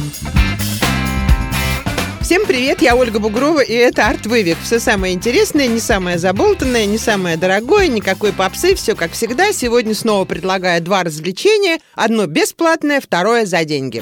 Всем привет, я Ольга Бугрова, и это Арт-Вывих. Все самое интересное, не самое заболтанное, не самое дорогое, никакой попсы, все как всегда. Сегодня снова предлагаю два развлечения. Одно бесплатное, второе за деньги.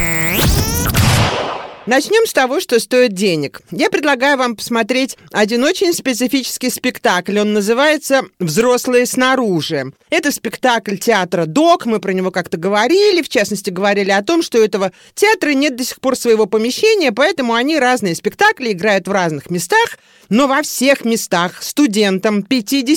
Начнем с того, что стоит денег. Я предлагаю вам посмотреть один очень специфический спектакль. Он называется «Взрослые снаружи». Это спектакль театра ДОК. Мы про него как-то говорили. В частности, говорили о том, что у этого театра нет до сих пор своего помещения, поэтому они разные спектакли играют в разных местах. Но во всех местах студентам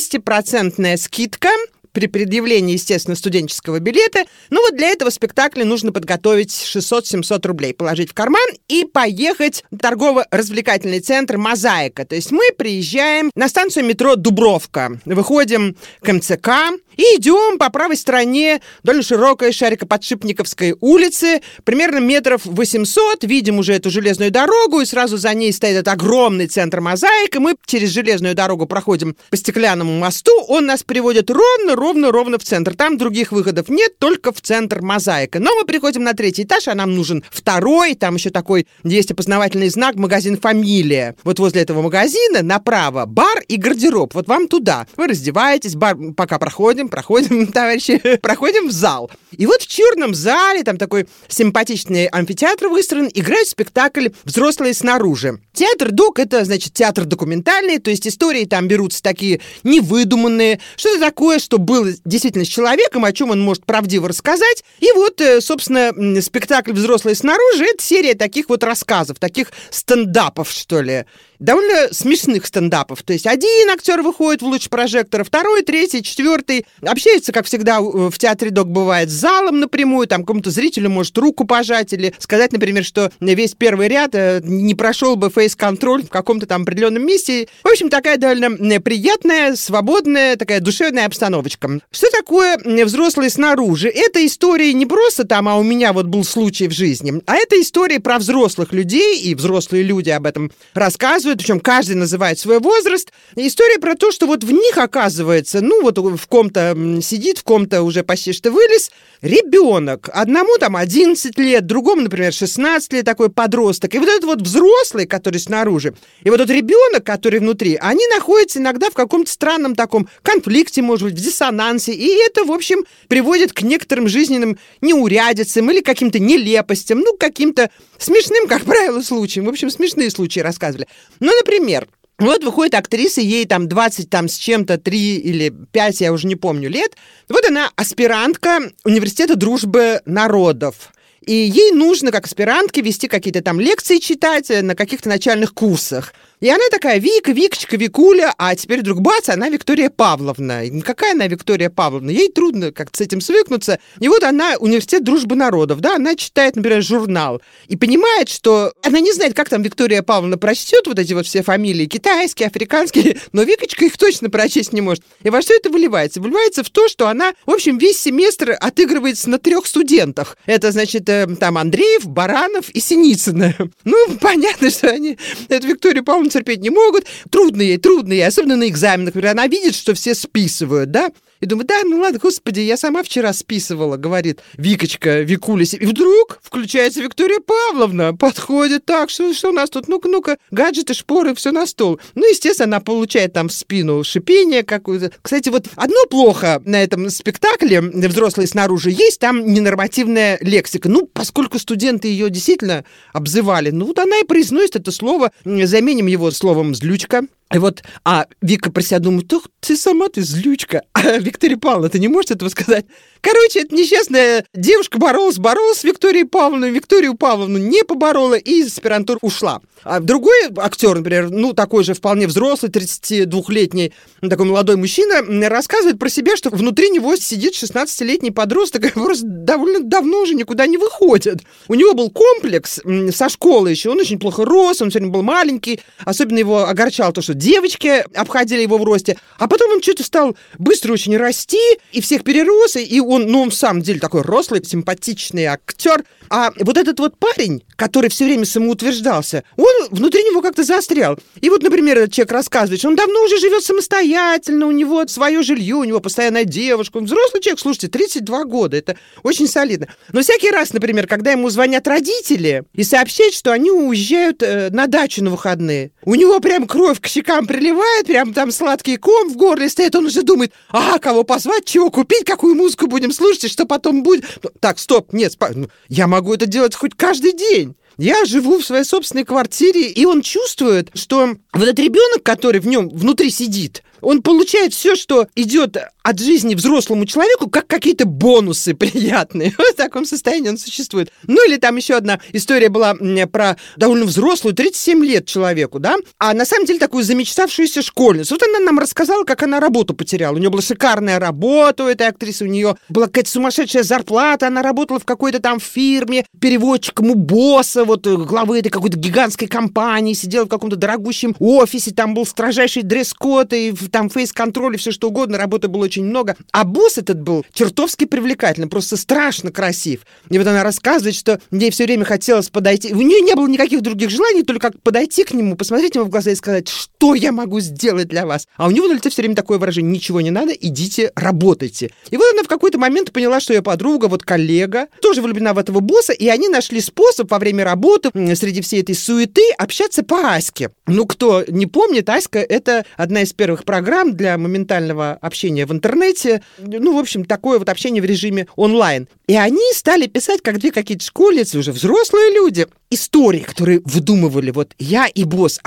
50% скидка при предъявлении, естественно, студенческого билета. Ну вот для этого спектакля нужно подготовить 600-700 рублей, положить в карман и поехать в торгово-развлекательный центр «Мозаика». То есть мы приезжаем на станцию метро Дубровка, выходим к МЦК и идем по правой стороне довольно широкой Шарикоподшипниковской улицы, примерно метров 800, видим уже эту железную дорогу, и сразу за ней стоит этот огромный центр «Мозаика». Мы через железную дорогу проходим по стеклянному мосту, он нас приводит ровно в центр. Там других выходов нет, только в центр «Мозаика». Но мы приходим на 3-й этаж, а нам нужен 2-й, там еще такой есть опознавательный знак, магазин «Фамилия». Вот возле этого магазина направо бар и гардероб. Вот вам туда. Вы раздеваетесь, бар, пока проходим, товарищи, проходим в зал. И вот в черном зале, там такой симпатичный амфитеатр выстроен, играет спектакль «Взрослые снаружи». Театр ДОК — это, значит, театр документальный, то есть истории там берутся такие невыдуманные, что-то такое, что было действительно с человеком, о чем он может правдиво рассказать. И вот, собственно, спектакль «Взрослые снаружи» — это серия таких вот рассказов, таких стендапов, что ли. Довольно смешных стендапов. То есть один актер выходит в луч прожектора, 2-й, 3-й, 4-й. Общается, как всегда, в театре ДОК бывает с залом напрямую, там какому-то зрителю может руку пожать или сказать, например, что весь первый ряд не прошел бы фейс-контроль в каком-то там определенном месте. В общем, такая довольно приятная, свободная, такая душевная обстановочка. Что такое «Взрослые снаружи»? Это история не просто там, а у меня вот был случай в жизни, а это история про взрослых людей, и взрослые люди об этом рассказывают, причем каждый называет свой возраст. История про то, что вот в них, оказывается, ну вот в ком-то сидит, в ком-то уже почти что вылез ребенок. Одному там 11 лет, другому, например, 16 лет, такой подросток. И вот этот вот взрослый, который снаружи, и вот этот ребенок, который внутри, они находятся иногда в каком-то странном таком конфликте, может быть, в диссонансе. И это, в общем, приводит к некоторым жизненным неурядицам или каким-то нелепостям, ну, каким-то смешным, как правило, случаям. В общем, смешные случаи рассказывали. Ну, например, вот выходит актриса, ей там 20 там с чем-то, 3 или 5, я уже не помню, лет. Вот она аспирантка Университета дружбы народов. И ей нужно, как аспирантке, вести какие-то там лекции читать на каких-то начальных курсах. И она такая: Вика, Викочка, Викуля, а теперь вдруг бац, она Виктория Павловна. И какая она Виктория Павловна? Ей трудно как-то с этим свыкнуться. И вот она, Университет дружбы народов, да, она читает, например, журнал и понимает, что она не знает, как там Виктория Павловна прочтет вот эти вот все фамилии, китайские, африканские, но Викочка их точно прочесть не может. И во что это выливается? Выливается в то, что она, в общем, весь семестр отыгрывается на 3 студентах. Это, значит, там Андреев, Баранов и Синицына. Ну, понятно, что они эту Викторию Павловну терпеть не могут. Трудно ей, особенно на экзаменах. Например, она видит, что все списывают, да? И думает: да, ну ладно, господи, я сама вчера списывала, говорит Викочка, Викуля. И вдруг включается Виктория Павловна, подходит так, что у нас тут, ну-ка, гаджеты, шпоры, все на стол. Ну, естественно, она получает там в спину шипение какое-то. Кстати, вот одно плохо на этом спектакле «Взрослые снаружи» есть там ненормативная лексика. Ну, поскольку студенты ее действительно обзывали, ну, вот она и произносит это слово, заменим его словом «злючка». И вот, Вика про себя думает: ох, ты сама ты злючка. А Виктория Павловна, ты не можешь этого сказать? Короче, эта несчастная девушка боролась с Викторией Павловной, Викторию Павловну не поборола и из аспирантуры ушла. А другой актер, например, ну, такой же вполне взрослый, 32-летний, такой молодой мужчина, рассказывает про себя, что внутри него сидит 16-летний подросток, который просто довольно давно уже никуда не выходит. У него был комплекс со школы еще, он очень плохо рос, он все время был маленький, особенно его огорчало то, что девочки обходили его в росте, а потом он что-то стал быстро очень расти, и всех перерос, и он в самом деле такой рослый, симпатичный актер. А вот этот вот парень, который все время самоутверждался, он внутри него как-то застрял. И вот, например, этот человек рассказывает, что он давно уже живет самостоятельно, у него свое жилье, у него постоянная девушка. Он взрослый человек, слушайте, 32 года, это очень солидно. Но всякий раз, например, когда ему звонят родители и сообщают, что они уезжают на дачу на выходные, у него прям кровь к щекам приливает, прям там сладкий ком в горле стоит, он уже думает, кого позвать, чего купить, какую музыку будем слушать, и что потом будет. Так, стоп, нет, я могу это делать хоть каждый день. Я живу в своей собственной квартире, и он чувствует, что вот этот ребенок, который в нем внутри сидит, он получает все, что идет от жизни взрослому человеку, как какие-то бонусы приятные. В таком состоянии он существует. Ну, или там еще одна история была про довольно взрослую, 37 лет человеку, да, а на самом деле такую замечтавшуюся школьницу. Вот она нам рассказала, как она работу потеряла. У нее была шикарная работа у этой актрисы, у нее была какая-то сумасшедшая зарплата, она работала в какой-то там фирме, переводчиком у босса, вот главы этой какой-то гигантской компании, сидела в каком-то дорогущем офисе, там был строжайший дресс-код, и там фейс-контроль, и все что угодно, работы было очень много. А босс этот был чертовски привлекательный, просто страшно красив. И вот она рассказывает, что ей все время хотелось подойти. У нее не было никаких других желаний, только как подойти к нему, посмотреть ему в глаза и сказать, что я могу сделать для вас. А у него на лице все время такое выражение, ничего не надо, идите, работайте. И вот она в какой-то момент поняла, что ее подруга, вот коллега, тоже влюблена в этого босса, и они нашли способ во время работы, среди всей этой суеты, общаться по Аське. Ну, кто не помнит, Аська — это одна из первых программ для моментального общения в интернете. Ну, в общем, такое вот общение в режиме онлайн. И они стали писать, как две какие-то школьницы, уже взрослые люди, истории, которые выдумывали. Вот я и босс,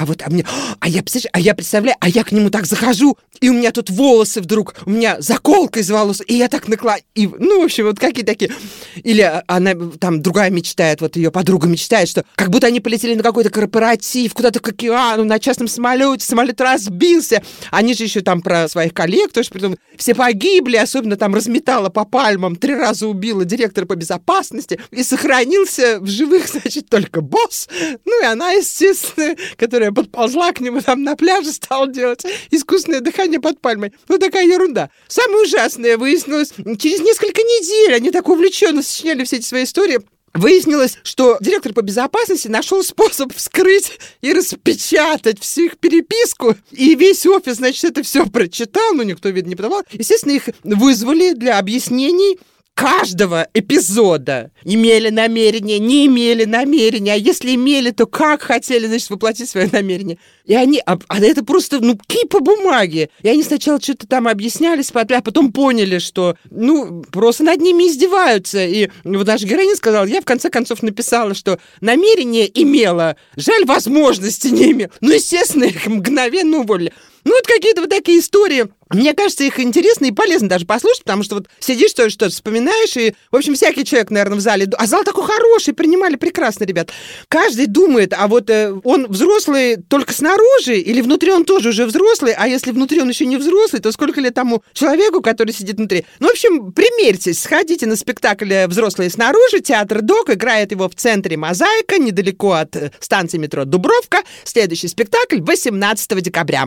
я представляю, я к нему так захожу, и у меня тут волосы вдруг, у меня заколка из волос, и я так в общем, вот какие такие. Или она, там, другая мечтает, вот ее подруга мечтает, что как будто они полетели на какой-то корпоратив, куда-то к океану, на частном самолете, самолет разбился. Они же еще там про своих коллег тоже придумали. Все погибли, особенно там разметала по пальмам, 3 раза убила директора по безопасности, и сохранился в живых, значит, только босс. Ну и она, естественно, которая подползла к нему там на пляже, стала делать искусственное дыхание под пальмой. Ну, такая ерунда. Самое ужасное выяснилось, через несколько недель они так увлеченно сочиняли все эти свои истории. Выяснилось, что директор по безопасности нашел способ вскрыть и распечатать всю их переписку, и весь офис, значит, это все прочитал, но никто вида не подавал. Естественно, их вызвали для объяснений каждого эпизода. Имели намерение, не имели намерения, а если имели, то как хотели, значит, воплотить свое намерение. И они, это просто, кипа бумаги. И они сначала что-то там объяснялись, а потом поняли, что, просто над ними издеваются. И вот наша героиня сказала, я в конце концов написала, что намерение имела, жаль, возможности не имела. Естественно, их мгновенно уволили. Вот какие-то вот такие истории. Мне кажется, их интересно и полезно даже послушать, потому что вот сидишь, что-то вспоминаешь, и, в общем, всякий человек, наверное, в зале... А зал такой хороший, принимали прекрасно, ребят. Каждый думает, а вот он взрослый только снаружи, или внутри он тоже уже взрослый, а если внутри он еще не взрослый, то сколько лет тому человеку, который сидит внутри? В общем, примерьтесь, сходите на спектакль «Взрослые снаружи», театр ДОК, играет его в центре «Мозаика», недалеко от станции метро Дубровка. Следующий спектакль 18 декабря.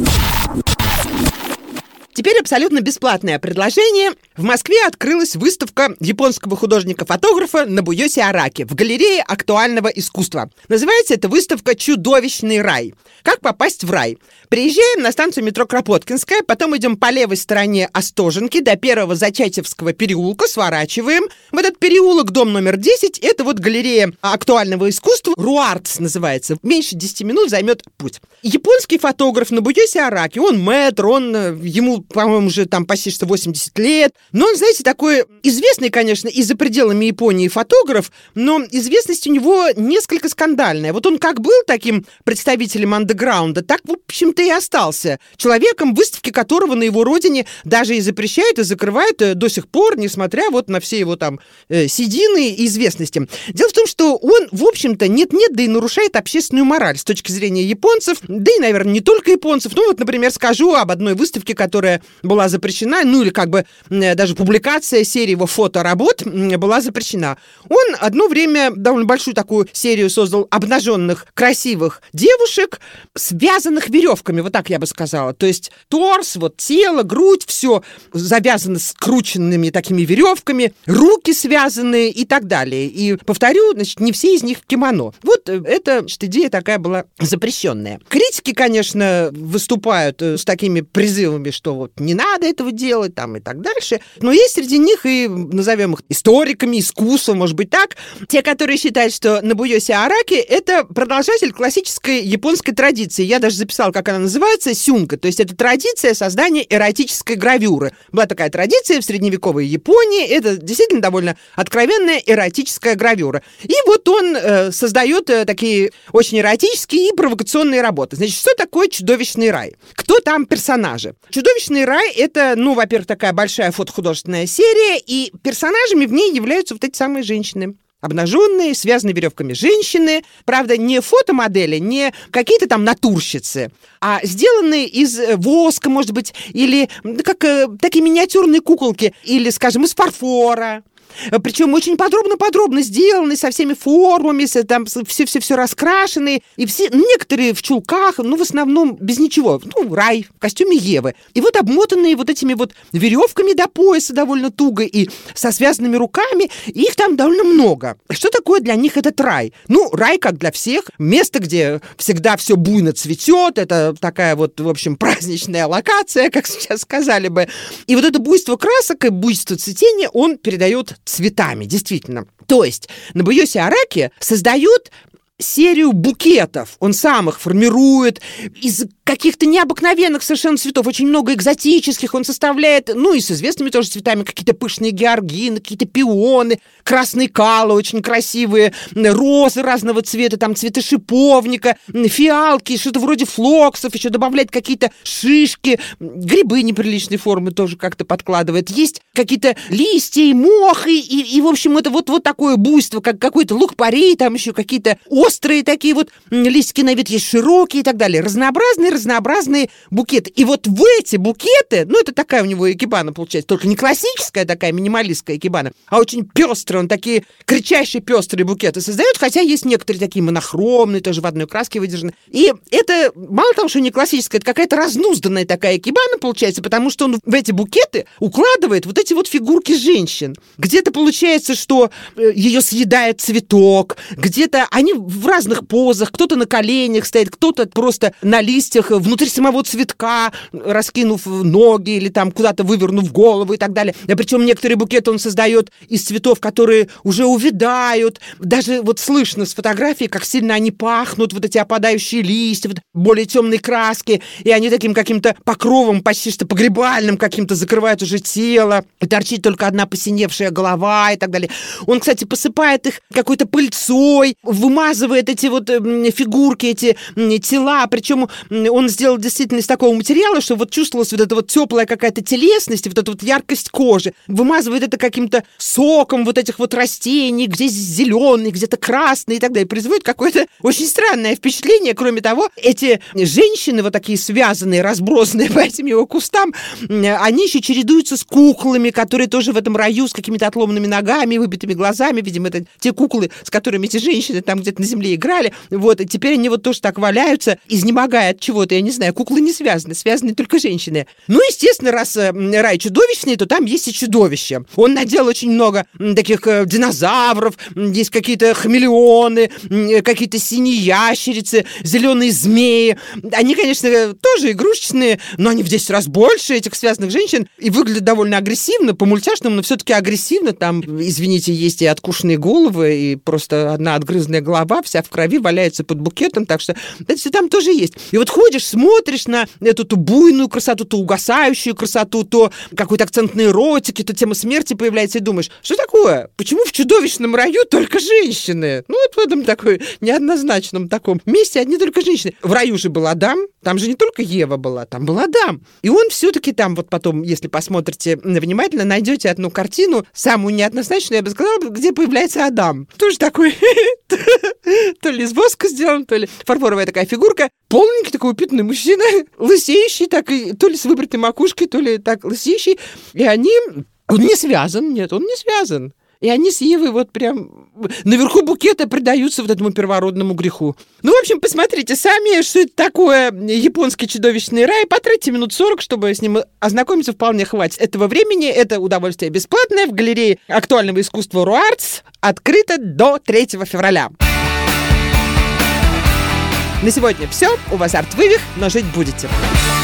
Теперь абсолютно бесплатное предложение. В Москве открылась выставка японского художника-фотографа Нобуёси Араки в галерее актуального искусства. Называется эта выставка «Чудовищный рай». Как попасть в рай? Приезжаем на станцию метро Кропоткинская, потом идем по левой стороне Остоженки до первого Зачатьевского переулка, сворачиваем. В этот переулок, дом номер 10, это вот галерея актуального искусства. Руартс называется. Меньше 10 минут займет путь. Японский фотограф Нобуёси Араки, он мэтр, ему, по-моему, уже там почти что 80 лет. Но он, знаете, такой известный, конечно, и за пределами Японии фотограф, но известность у него несколько скандальная. Вот он как был таким представителем андеграунда, так, в общем-то, и остался. Человеком, выставки которого на его родине даже и запрещают, и закрывают до сих пор, несмотря вот на все его там седины и известности. Дело в том, что он, в общем-то, нет-нет, да и нарушает общественную мораль с точки зрения японцев, да и, наверное, не только японцев. Ну вот, например, скажу об одной выставке, которая которая была запрещена, ну или как бы даже публикация серии его фоторабот была запрещена. Он одно время довольно большую такую серию создал обнаженных, красивых девушек, связанных веревками, вот так я бы сказала. То есть торс, вот тело, грудь, все завязано скрученными такими веревками, руки связанные и так далее. И, повторю, значит, не все из них в кимоно. Вот эта, значит, идея такая была запрещенная. Критики, конечно, выступают с такими призывами, что вот не надо этого делать, там и так дальше. Но есть среди них и, назовем их, историками искусства, может быть так, те, которые считают, что Нобуёси Араки — это продолжатель классической японской традиции. Я даже записала, как она называется, сюнка. То есть это традиция создания эротической гравюры. Была такая традиция в средневековой Японии. Это действительно довольно откровенная эротическая гравюра. И вот он создает такие очень эротические и провокационные работы. Значит, что такое «Чудовищный рай»? Кто там персонажи? «Чудовищный рай» — это, ну, во-первых, такая большая фотохудожественная серия, и персонажами в ней являются вот эти самые женщины. Обнаженные, связанные веревками женщины. Правда, не фотомодели, не какие-то там натурщицы, а сделанные из воска, может быть, или как такие миниатюрные куколки, или, скажем, из фарфора. Причем очень подробно сделаны, со всеми формами, там все раскрашенные. И все, некоторые в чулках, ну, в основном без ничего. Ну, рай, в костюме Евы. И вот обмотанные вот этими вот веревками до пояса довольно туго и со связанными руками. И их там довольно много. Что такое для них этот рай? Ну, рай, как для всех, место, где всегда все буйно цветет. Это такая вот, в общем, праздничная локация, как сейчас сказали бы. И вот это буйство красок и буйство цветения он передает цветами, действительно. То есть Нобуёси Араки создает серию букетов. Он сам их формирует из каких-то необыкновенных совершенно цветов, очень много экзотических он составляет, ну и с известными тоже цветами, какие-то пышные георгины, какие-то пионы, красные калы очень красивые, розы разного цвета, там цветы шиповника, фиалки, что-то вроде флоксов, еще добавляет какие-то шишки, грибы неприличной формы тоже как-то подкладывает. Есть какие-то листья и мох, и в общем, это вот такое буйство, как какой-то лук-порей, там еще какие-то острые такие вот листики на вид, есть широкие и так далее. Разнообразные букеты. И вот в эти букеты, ну, это такая у него икебана получается, только не классическая такая минималистская икебана, а очень пестрая, он такие кричащие пестрые букеты создает, хотя есть некоторые такие монохромные, тоже в одной краске выдержаны. И это, мало того, что не классическая, это какая-то разнузданная такая икебана получается, потому что он в эти букеты укладывает вот эти вот фигурки женщин. Где-то получается, что ее съедает цветок, где-то они в разных позах, кто-то на коленях стоит, кто-то просто на листьях внутри самого цветка, раскинув ноги или там куда-то вывернув голову и так далее. Причем некоторые букеты он создает из цветов, которые уже увядают. Даже вот слышно с фотографии, как сильно они пахнут, вот эти опадающие листья, вот более темные краски, и они таким каким-то покровом, почти что погребальным каким-то закрывают уже тело, и торчит только одна посиневшая голова и так далее. Он, кстати, посыпает их какой-то пыльцой, вымазывает эти вот фигурки, эти тела, причем он сделал действительно из такого материала, что вот чувствовалась вот эта вот теплая какая-то телесность, вот эта вот яркость кожи, вымазывает это каким-то соком вот этих вот растений, где зеленый, где-то красный и так далее, производит какое-то очень странное впечатление. Кроме того, эти женщины вот такие связанные, разбросанные по этим его кустам, они еще чередуются с куклами, которые тоже в этом раю с какими-то отломанными ногами, выбитыми глазами, видимо, это те куклы, с которыми эти женщины там где-то на земле играли, вот, и теперь они вот тоже так валяются, изнемогая от чего-то, я не знаю, куклы не связаны, связаны только женщины. Ну, естественно, раз рай чудовищный, то там есть и чудовища. Он наделал очень много таких динозавров, есть какие-то хамелеоны, какие-то синие ящерицы, зеленые змеи. Они, конечно, тоже игрушечные, но они в 10 раз больше этих связанных женщин и выглядят довольно агрессивно, по-мультяшному, но все-таки агрессивно. Там, извините, есть и откушенные головы, и просто одна отгрызанная голова, вся в крови, валяется под букетом, так что это все там тоже есть. И вот ходишь, смотришь на эту то буйную красоту, то угасающую красоту, то какой-то акцент на эротике, то тема смерти появляется, и думаешь, что такое? Почему в чудовищном раю только женщины? Ну, вот в этом такой неоднозначном таком месте одни только женщины. В раю же был Адам, там же не только Ева была, там был Адам. И он все-таки там, вот потом, если посмотрите внимательно, найдете одну картину, самую неоднозначную, я бы сказала, где появляется Адам. Тоже такой, то ли из воска сделан, то ли фарфоровая такая фигурка, полненький такой воспитанный мужчина, лысеющий, так и то ли с выбритой макушкой, то ли так лысеющий. И он не связан, нет, он не связан. И они с Евой вот прям наверху букета предаются вот этому первородному греху. Ну, в общем, посмотрите сами, что это такое японский чудовищный рай. Потратьте минут 40, чтобы с ним ознакомиться, вполне хватит этого времени. Это удовольствие бесплатное в галерее актуального искусства РУАРТС. Открыто до 3 февраля. На сегодня все. У вас арт-вывих, но жить будете.